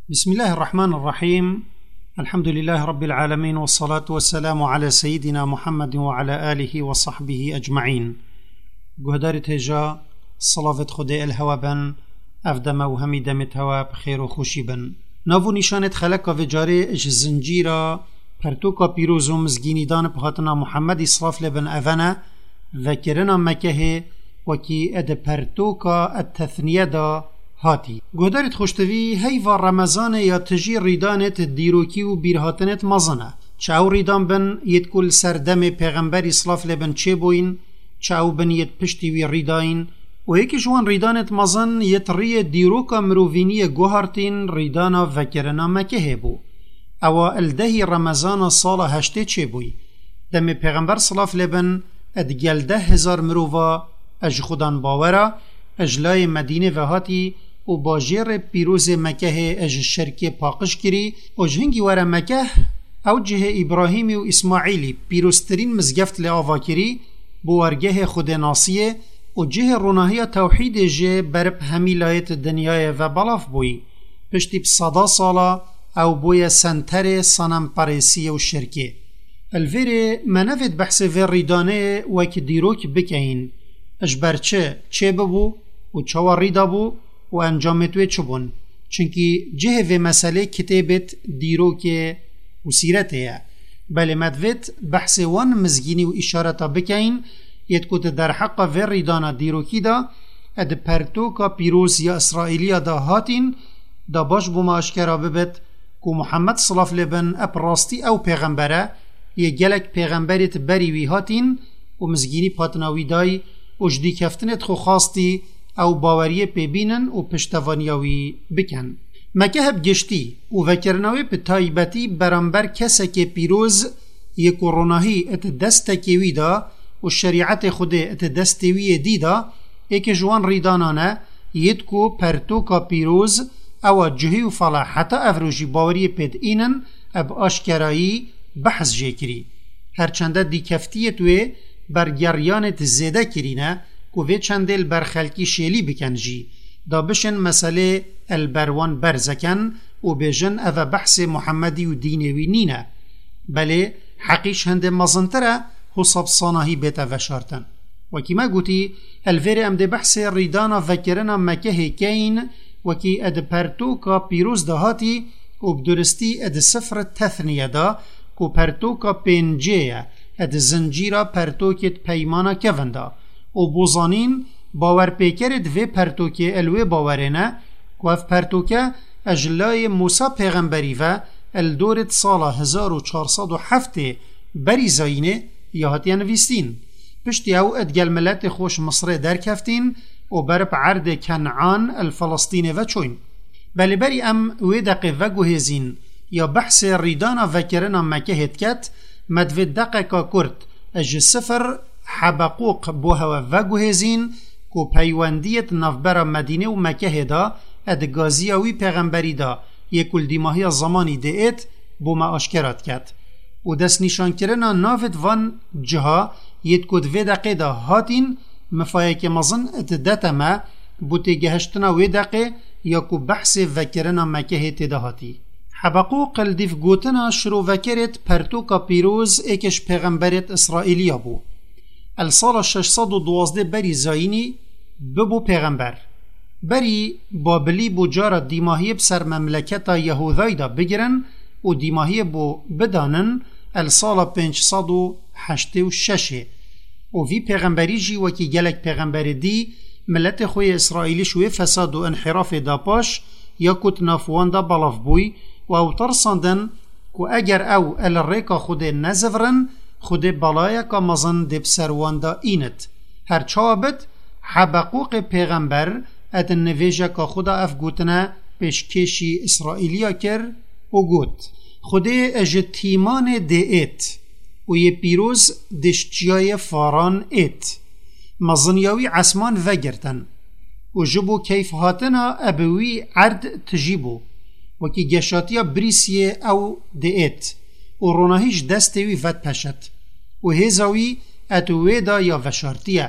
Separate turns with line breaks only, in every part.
بسم الله الرحمن الرحيم. الحمد لله رب العالمين، والصلاة والسلام على سيدنا محمد وعلى آله وصحبه أجمعين. قهدار تجا صلاة خدي الهوا بن أفدم وهمي دمت هوا بخير وخوشي بن. نافو نشانت خلقا وجاري اج زنجيرا پرتوكا پیروزو مزگینی دان بخاتنا محمد صلاف لبن أفنا ذكرنا مكه وكي اد پرتوكا التثنية دا هاتی. گهدارت خوشتوی هیوا رمضان یا تجی ریدانت دیروکی و بیرهاتنت مزنه. چاو ریدان بن ید کل سردم پیغمبر اسلاف لبن چه بوین، چاو بن ید پشتی وی ریداین و یکی جوان ریدانت مزن ید ری دیروکا مروفینی گوهارتین ریدانا وکرنا مکه بو. او الدهی رمضان سال هشته چه بوی. دم پیغمبر اسلاف لبن ادگل 10,000 مروفا اج خودان باورا اجلای مدینه و هاتی و باجر پیروز مکه اج شرک پاقش کری و جهنگی وره مکه او جه ابراهیمی و اسماعیلی پیروزترین مزگفت لآوا کری بوارگه خود ناسیه و جه روناهی توحید جه برب همی لایت دنیای و بلاف بوی پشتی بصدا سالا او بوی سنتر سنم پریسی و شرکه. الویر منفید بحث ویر ریدانه وک دیروک بکین اجبرچه چه ببو و چوا ریدا بو و انجامتوی چبون، چونکی جه و مسئله کتابت دیروک و سیرته بله مدوید بحث وان مزگینی و اشارتا بکین ید کت در حق و ریدانا دیروکی دا اد پرتوکا پیروز یا اسرائیلیا دا هاتین دا باش بو ما اشکرا ببت که محمد صلاف لبن اپ راستی او پیغمبره یه گلک پیغمبرت بری وی هاتین و مزگینی پاتناوی دای و جدی کفتنت خو خواستی او باوریه پیبینن و پشتوانیاوی بکن. مکه هب گشتی و وکرناوی پی تایبتی برانبر کسا که پیروز یک روناهی ات دستکیوی دا و شریعت خود ات دستوی دی دا ایک جوان ریدانانه یدکو پرتوکا پیروز او جهی و فلاحتا افروجی باوریه پید اینن اب آشکرایی بحث جه کری. هرچنده دی کفتیتوی برگریانت زیده کرینه که وی چندل برخلکی شیلی بکن جی دا بشن مسئله البروان برزکن و بجن او بحث محمدی و دینوی نینه بله حقیش هنده مزنتره حساب صاناهی بیتا وشارتن وکی ما گوتی الویر امده بحث ریدانا وکرنا مکه کین وکی اد پرتوکا پیروز دهاتی و بدرستی اد سفر تثنیه دا که پرتوکا پینجیه اد زنجیرا پرتوکت پیمانا کوندا و بوزانین باور پیکرد وی پرتوکه الوی باورینه که اف پرتوکه اجلای موسی پیغمبری و الدورت سال 1407 بری زاینه یا هاتیان ویستین پشتی او ادگل ملت خوش مصر در کفتین و برب عرد کنعان الفلسطین و چوین بلی بری ام وی دقی و گوهزین یا بحث ریدانا وکرنا مکه هدکت مدوید دقیقا کرد اج سفر حبقوق بوها و گوهزین کو پیوندیت نفبر مدینه و مکه دا ادگازیاوی پیغمبری دا یکل دیماهی زمانی دیت بو ما آشکرات کد و دست نشان کرنا نافد وان جها ید کد وی دقی دا هاتین مفایک مزن اتدت ما بوتی گهشتنا وی دقی یا کو بحث وکرنا مکه تدا هاتی. حبقوق الدیف گوتنا شروع وکرت پرتوکا پیروز ایکش پیغمبرت اسرائیلیا بو السال 612 بری زاینی ببو پیغمبر بری بابلی بو جارا دیماهی بسر مملکتا یهودای دا بگیرن و دیماهی بو بدانن السال 586 و وی پیغمبری جی وکی گلک پیغمبر دی ملت خوی اسرائیلی شوی فساد و انحراف دا پاش یا کت نافوان دا بلاف بوی و او ترساندن که اگر او الریکا خود نزورن خود بلایه که مزن دب سروان دا اینت هر چابت حبقوق پیغمبر ات نویجه که خدا افگوتنه پیشکشی اسرائیلیا کر و گوت خود اج تیمان دی ایت و یه پیروز دشتیای فاران ایت مزنیاوی عسمان وگرتن و جبو کیف هاتنا ابوی عرد تجیبو وکی گشاتیا بریسیه او دی ایت و روناهیش دستوی ود پشت و هزاوی اتوی دا یا وشارتیه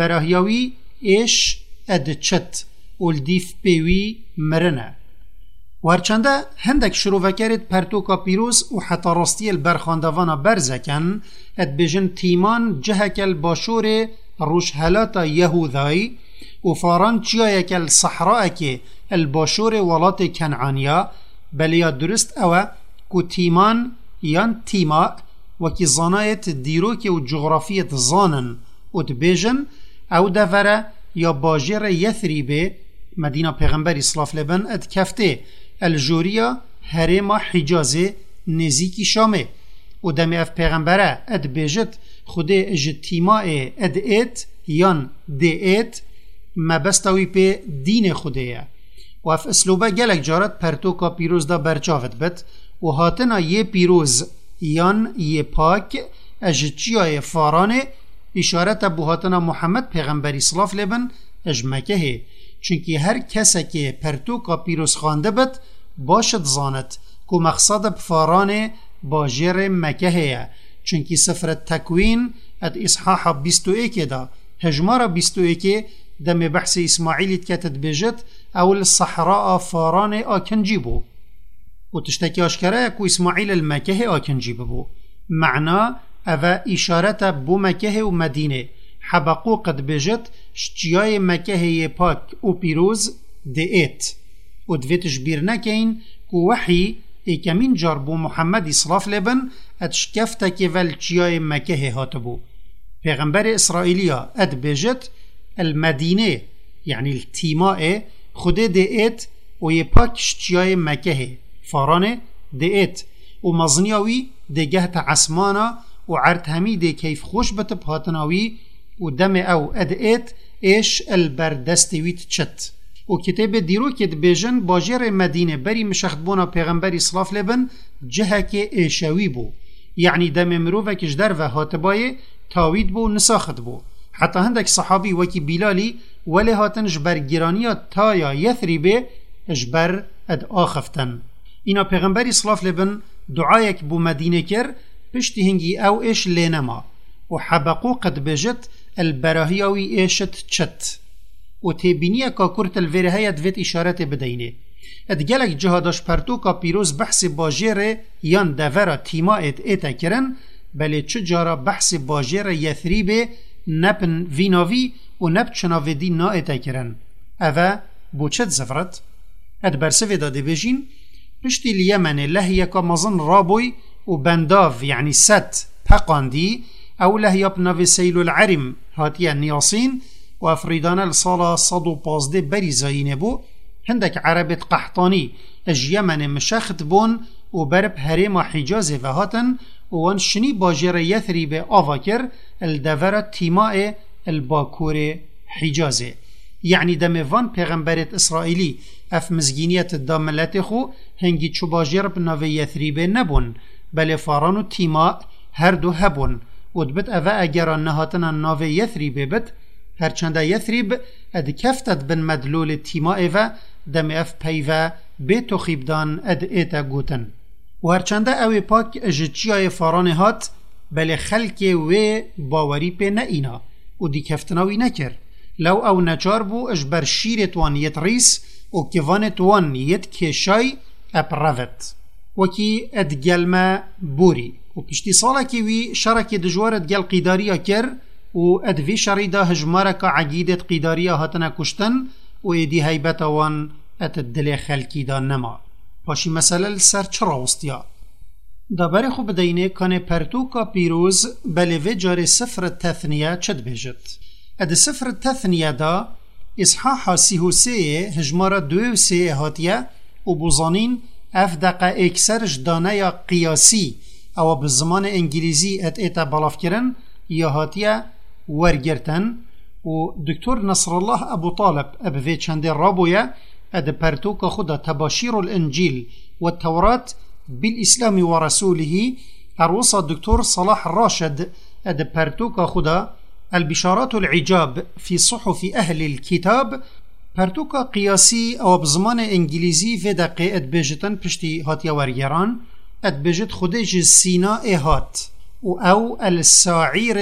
البراهیاوی ایش اد چت و الدیف پیوی مرنه وهرچنده هندک شروع پرتوکا پیروز و حتی راستی البرخاندوانا برزکن اد بجن تیمان جهکل باشور روش هلاتا یهودای و فاران چیایکل صحراء که الباشور ولات کنعانیا بلیا درست اوه که تیمان یان تیما وکی زانایت دیروک و جغرافیت زانن و دبیجن او دوره یا باجر یثریبه مدینه پیغمبری صلاف لبن اد کفته الجوریا هرما حجازه نزیکی شامه و دمی اف پیغمبره اد بیجت خوده اجتیماع اد ایت یان دی ایت مبستوی پی دین خوده و اف اسلوبه گلک جارت پرتوکا پیروز دا برچاوت بد و هاتنا یه پیروز یان یه پاک اجتیای فارانه اشارت بو هاتنا محمد پیغمبری صلاف لبن اجمکه چونکی هر کسی که پرتوکا پیروز خوانده بد باشد زانت که مقصد بفاران باجر مکه هیا چونکی سفر تکوین اد اصحاح 21 دا هجمار 21 دم بحث اسماعیل کتت بجت اول الصحراء فاران آکنجی بو و تشتکی اشکره که اسماعیل المکه آکنجی بو معنا اوه اشارت بو مکه و مدینه حبقو قد بجت شجیای مکه پاک و پیروز دیت و دویتش بیر نکین که وحی ایکمین جار بو محمد صلاف لبن اتشکفته که ول چیای مکه هاتبو پیغمبر اسرائیلیا اد بجت المدینه یعنی التیماء خود دیت و یه پاک شجیای مکه فارانه دیت و مزنیاوی دیگهت عسمانا و عرد همیده کیف خوش بتب هاتناوی و دم او ادئت ایش البردستویت چت و کتاب دیرو که بیجن باجر مدینه بری مشخدبونا پیغمبری صلاف لبن جهه که ایشوی بو یعنی دم مروفه کجدر و هاتبای تاوید بو نساخت بو حتی هندک صحابی وکی بیلالی ولی هاتن جبر گرانیا تایا یثریبه جبر اد آخفتن اینا پیغمبری صلاف لبن دعایک بو مدینه کر پشتی هنگی او ایش لینما و حبقو قد بجت البراهیاوی ایشت چت و تیبینیه که کرت الویرهیت ویت اشارت بدینه ادگلک جهاداش پرتوکا پیروز بحث باجر یان دورا تیمایت ایتا کرن بله چجارا بحث باجر یثریبه نپن ویناوی و نپ چناویدی نا ایتا کرن اوه بو چت زفرت اد برسوی داده بجین پشتی لیمن لحیه که مزن رابوی و بنداف یعنی ست پاقاندی او لحیه بناوی سیلو العرم هاتیه نیاسین و افریدانه لصاله 115 بری زاینه بو هندک عربت قحطانی اج یمن مشخت بون و برب هرم حجاز و هاتن وان شنی باجر یثریب آواکر الدور تیماء الباکور حجازه یعنی دموان پیغمبرت اسرائیلی اف مزگینیت داملت خو هنگی چو باجر بناوی یثریب نبون بله فاران و تیماء هر دو هبون و دبت اوه اگران نهاتن ناوی یثریب بد هرچنده یثریب اد کفتت بن مدلول تیماء و دم اف پیوه بیتو خیبدان اد ایتا گوتن و هرچنده اوی پاک اجتیای فاران هات بله خلک و باوری پی نئینا و دی کفتناوی نکر لو او نچار بو اجبر شیرت وان یت ریس و کیوانت وان یت کشای اپراوت وکی اد گلمه بوری و پشتی ساله که وی شرک دجوارت گل قیداریا کر و ادوی شریده هجمارک عقیدت قیداریا هاتنا کشتن و ایدی حیبت وان ات دل خلکی دا نما پاشی مسئله سر چرا وستیا دابر خوب بدینه کانه پرتوکا پیروز بلوه جار سفر تثنیه چد بیجت اد سفر تثنیه دا اصحاح 33 هجمارا 2 هاتیه و بوزانین اف دقا اکسرش دانه یا قیاسی او بزمان انگلیزی ات ایتا بلاف کرن یا هاتیه ورگرتن و دکتور نصر الله ابو طالب ابوه چنده رابویه اد پرتوکا خدا تباشیر الانجیل والتوراة بالإسلام ورسوله أروصى الدكتور صلاح الراشد اد پرتوکا خدا البشارات العجاب في صحف أهل الكتاب پرتوکا قياسي أو بزمان انجليزي في دقي اد بيجتن پشتي هاتيا ورگران اد بيجت خدج سيناء هات او الساعير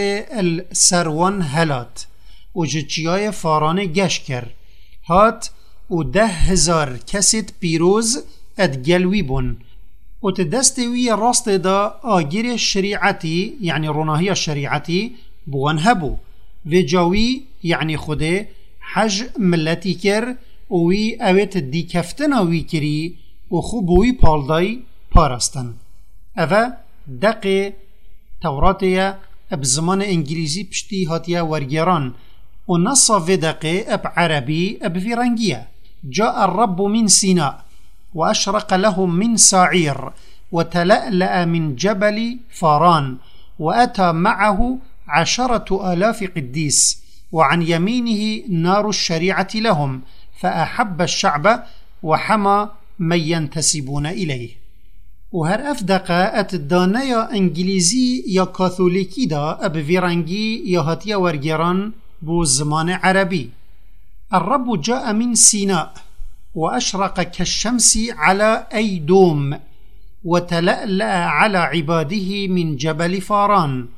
السروان هلات و جتشيای فاران گشکر هات و 10,000 کسید پیروز ادگلوی بون و تدستوی راست دا آگیر شریعتی یعنی روناهی شریعتی بوان هبو و جاوی یعنی خوده حج ملتی کر وی اویت دی کفتنا وی کری و خوبوی پالدای پارستن اوه دق توراتیا اب زمان انگلیزی پشتی هاتیا ورگران و نصا في دقي اب عربي اب فيرنجية. جاء الرب من سيناء وأشرق لهم من سعير وتلألأ من جبل فاران وأتى معه 10,000 قديس وعن يمينه نار الشريعة لهم فأحب الشعب وحمى من ينتسبون إليه. وهر أفدقا أتدانيا انجليزي يا كاثوليكي دا اب فيرنجي يا هاتيا ورگران بو زمان عربي. الرب جاء من سيناء وأشرق كالشمس على أيدوم وتلألأ على عباده من جبل فاران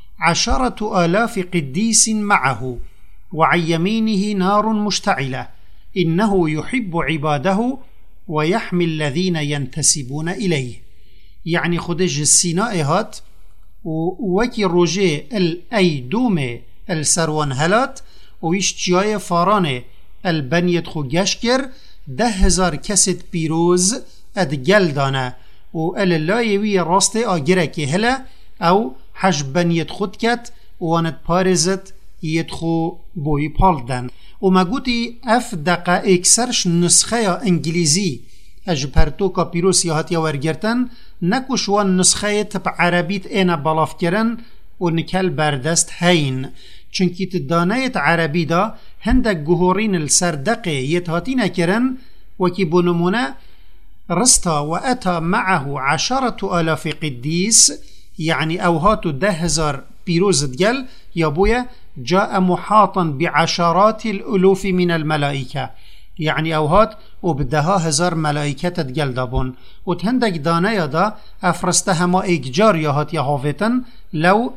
10,000 قديس معه وعن يمينه نار مشتعلة إنه يحب عباده ويحمي الذين ينتسبون إليه. يعني خدج السيناء هات وكي روجي الأيدوم السروان هلات ويش جاي فاران البنيت خو گشکر 10,000 کست پیروز ادگل دانه و الالایوی راست آگره که هلا او حج بنیت خود کت وانت پارزت یدخو بوی پالدن و مگوتی اف دقا اکسرش نسخه انگلیزی اج پرتوکا پیروز یهات یا ورگرتن نکوش وان نسخه تب عربیت اینا بلاف کرن و نکل بردست هین چونکی تدانایت عربی دا هندک گهورین السردقه یتهاتین کرن وکی بنمونه رستا و اتا معه 10,000 قدیس يعني أوهات 10,000 بيروز دجل يابويا جاء محاطا بعشرات الألوف من الملائكة يعني أوهات وبدها 1000 ملائكة دجل دابون وتهندك دانايا دا أفرستها ما إججار يهات يهافتن لو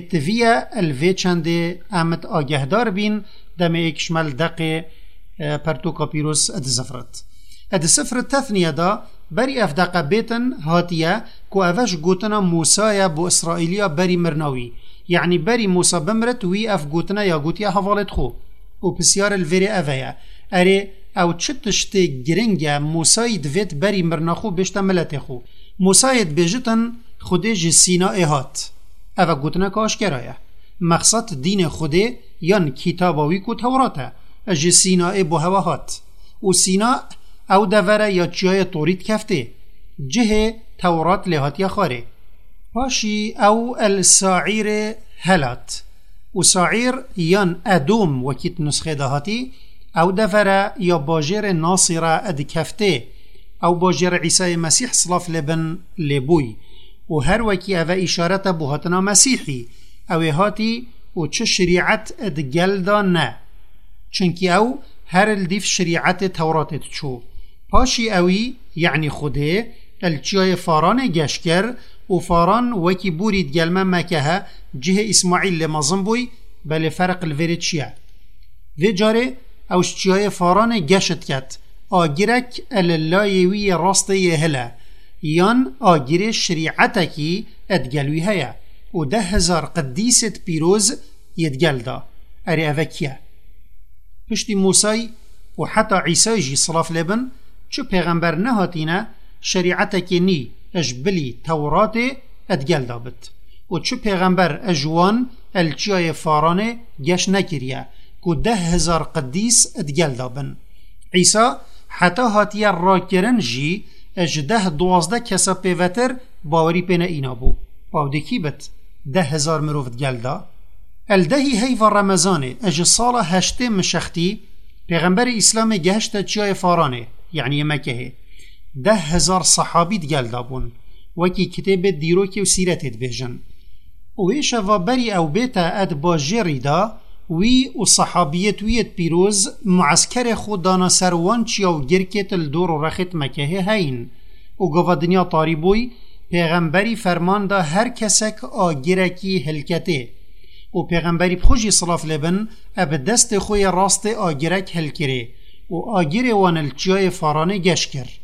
بيتفيا الفيتشاند أمت آگهدار بين دم اكشمل دقي پرتوكا بيروس ادزفرت ادزفرت تثنية دا بری افدقه بیتن هاتیه که اوش گوتنا موسیه بو اسرائیلیا بری مرناوی یعنی بری موسا بمرت وی اف گوتنا یا گوتیا حوالت خو و پسیار الوری اوه اره او چتشتی گرنگه موسای دوید بری مرناخو بشتا ملت خو موسایت بیجتن خوده جی سیناء هات اوه گوتنا که آشکرایه مقصد دین خوده یان کتاباوی که توراته جی سیناء بو هوا هات و سیناء او دوره یا جای طورید کفته جه تورات لحات یا خاره پاشی او الساعیر هلات و ساعیر یان ادوم وکیت نسخه دهاتی او دوره یا باجر ناصره اد کفته او باجر عیسی مسیح صلاف لبن لبوی و هر وکی او اشارت بوهاتنا مسیحی او هاتی و چه شریعت اد گلدا نه چنکی او هر الدیف شریعت توراتت چو پاشی اوی یعنی خوده الچیای فاران گشکر و فاران وکی بورید گلمه مکه جه اسماعیل لمازم بوی بله فرق الورد چیه و جاره اوش چیای فاران گشت کت آگیرک اللایوی راست یهله یان آگیر شریعتکی ادگلوی هیا و 10,000 قدیست پیروز یدگل دا اری اوکیه پشتی موسی و حتی عیسی جی صلاف لبن چو پیغمبر نهاتینه شریعتک نی اجبلی تورات ادگل دابت و چو پیغمبر اجوان الچیای فارانه گش نکریه که 10,000 قدیس ادگل دابن عیسی حتی هاتیه را کرن جی اج 10-12 کسا پیوتر باوری پینه اینا بو باوده کی بت 10,000 مروف ادگل دا الدهی هیو رمضانه اج سال 8 مشختی پیغمبر اسلام گهشت چیای فارانه يعني مكه 10,000 صحابي دجال دابون وكي كتاب ديروكي وسيرتت بيجن ويش وبري او بيتا اد باجري دا وي وصحابيت ويت بيروز معسكر خودانا سروان چياو گركت الدور رخت مكه هين وقوة دنيا طاريبوي پیغمبري فرمان دا هر كسك آگركي هلكته و پیغمبري بخوشي صلاف لبن اب دست خوي راست آگرك هلكره و آگیر وان الچیای فارانه گش کر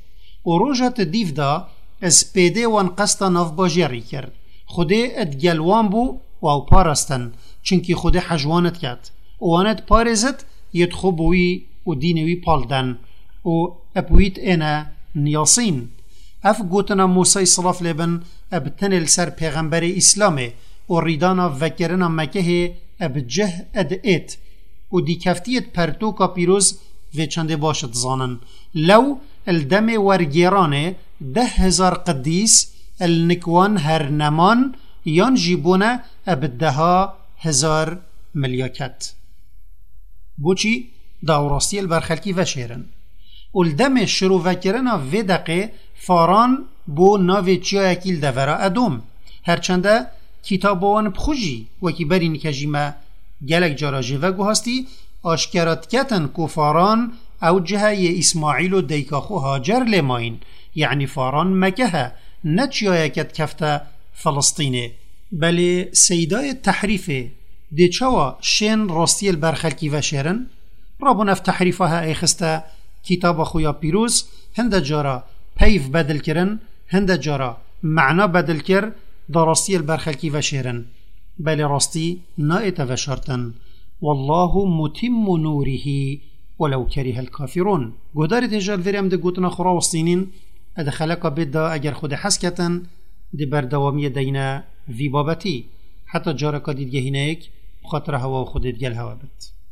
و روژت دیو دا از پیده وان قستا ناف باجیری کرد خوده ادگلوان بو و او پارستن چنکی خوده حجوانت کرد وانت پارزت ید خوبوی و دینوی پالدن و اپویت اینا نیاسین اف گوتنا موسی صلاف لبن ابتن السر پیغمبر اسلامه و ریدانا وکرنا مکه ابجه ادئت و دی کفتیت پرتوکا پیروز و چنده باشد زانن لو الدم ورگیرانه 10,000 قدیس النکوان هر نمان یان جیبونه ابدها 1000 ملیاکت بوچی داوراستی البرخلکی و شیرن الدم شروع وکرنا و دقه فاران بو ناوی چیا اکیل دورا ادوم هرچنده کتابوان بخوشی وکی برین کجیمه گلک جاراجه و گوهستی آشکرات کتن کفاران او جهه اسماعیل و دیکاخو هاجر لماین یعنی فاران مکه نه چیا اکت کفته فلسطینه بله سیدای تحریفه دی چوا شین راستی البرخلکی و شیرن رابون اف تحریفها ایخسته کتاب خویا پیروز هنده جارا پیف بدل کرن هنده جارا معنا بدل کر دا راستی البرخلکی و شیرن بله راستی نائت و شرطن والله متم نوره ولو كره الكافرون گودار تجال ورم ده گوتنا خورا وستینین ادخلقا بدا اگر خود حسکتن ده بردوامی دینا وی بابتی حتی جارکا دیدگه هینه ایک بخاطر هوا و خود دیدگل هوا بد